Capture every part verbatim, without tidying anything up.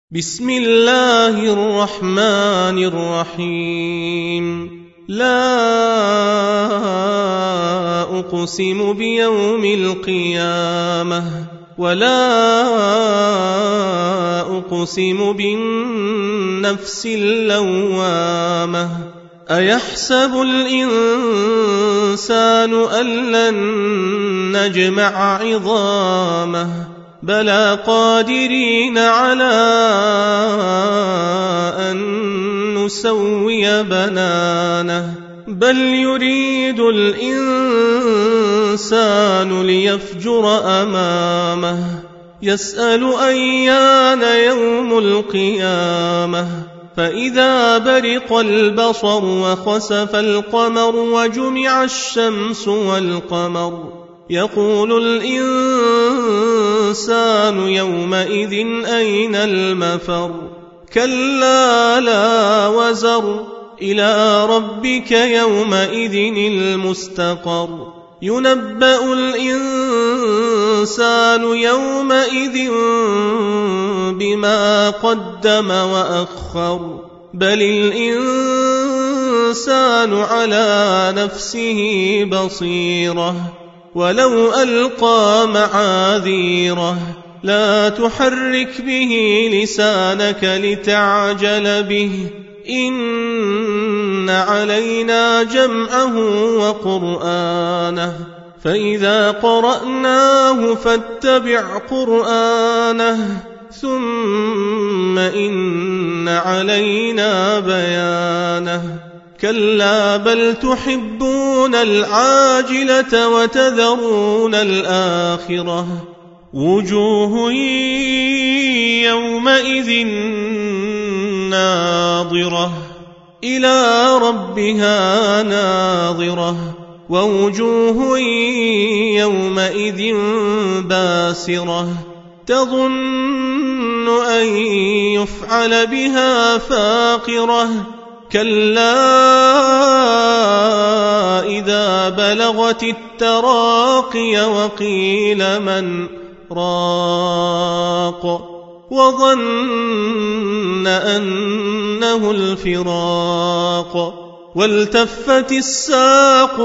بسم الله الرحمن الرحيم. لا أقسم بيوم القيامة ولا أقسم بالنفس اللوامة. أيحسب الإنسان أن لن نجمع عظامه بلى قادرين على أن نسوي بنانه بل يريد الإنسان ليفجر أمامه يسأل أيان يوم القيامة فإذا برق البصر وخسف القمر وجمع الشمس والقمر يقول الإنسان يومئذ أين المفر كلا لا وزر إلى ربك يومئذ المستقر ينبأ الإنسان يومئذ بما قدم وأخر بل الإنسان على نفسه بصيرة ولو ألقى معاذيره لا تحرك به لسانك لتعجل به إن علينا جمعه وقرآنه فإذا قرأناه فاتبع قرآنه ثم إن علينا بيانه كلا بل تحبون العاجلة وتذرون الآخرة وجوه يومئذ ناظرة إلى ربها ناظرة ووجوه يومئذ باسرة تظن أن يفعل بها فاقرة كلا إذا بلغت التراقي وقيل من راق وظن أنه الفراق والتفت الساق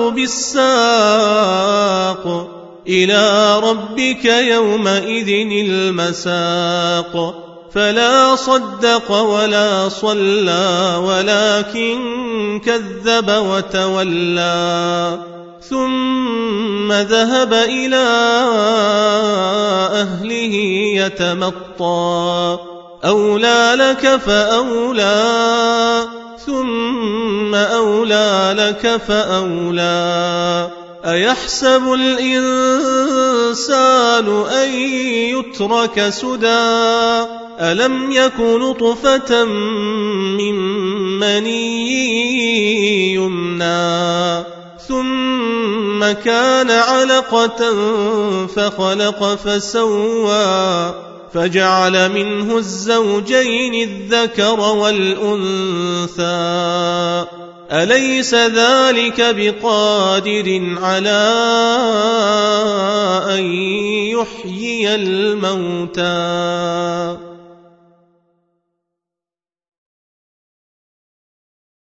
بالساق إلى ربك يومئذ المساق فلا صدق ولا صلى ولكن كذب وتولى ثم ذهب إلى أهله يتمطى أولى لك فأولى ثم أولى لك فأولى أيحسب الإنسان أن يترك سدى ألم يك نطفة من مني يمنى ثم كان علقة فخلق فسوى فجعل منه الزوجين الذكر والأنثى أليس ذلك بقادر على أن يحيي الموتى